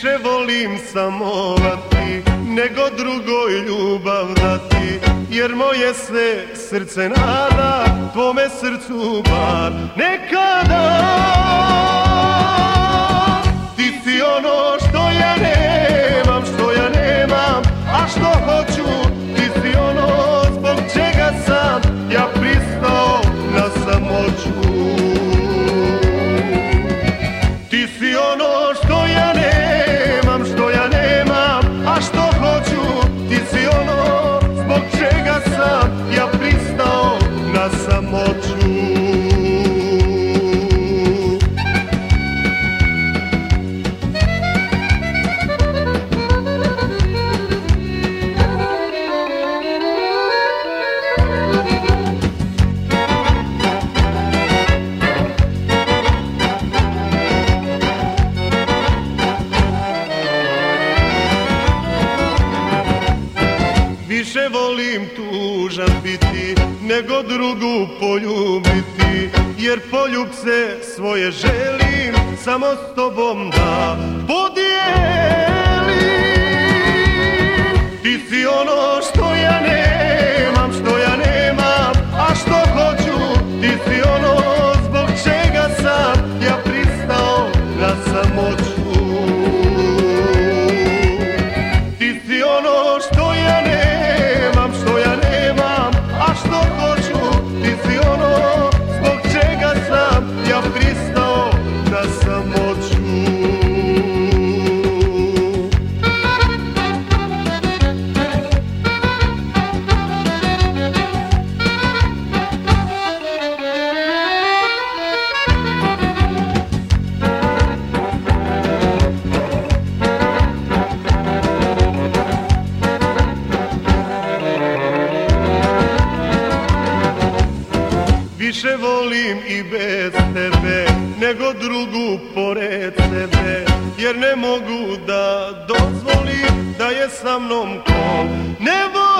Više volim samovati nego drugoj ljubav dati, jer moje se srce nada tvome srcu bar nekada. Ti si ono što ja nemam, što ja nemam, a što hoću. Ti si ono zbog čega sam ja pristao na samoću. Ti si ono što ja nemam, što ja nemam, a što hoću. Ti si ono zbog čega sam ja pristao na samoću. Više volim tužan biti nego drugu poljubiti, jer poljubce svoje želim samo s tobom da podijelim. Ti si ono što ja nemam, što ja nemam, a što hoću. Ti si ono zbog čega sam ja pristao na samoću. Ti si ono što ja nemam, što ja nemam, a što hoću. Ti si ono zbog čega sam ja pristao na samoću. Više volim i bez tebe nego drugu pored sebe, jer ne mogu da dozvolim da je sa mnom ko ne volim.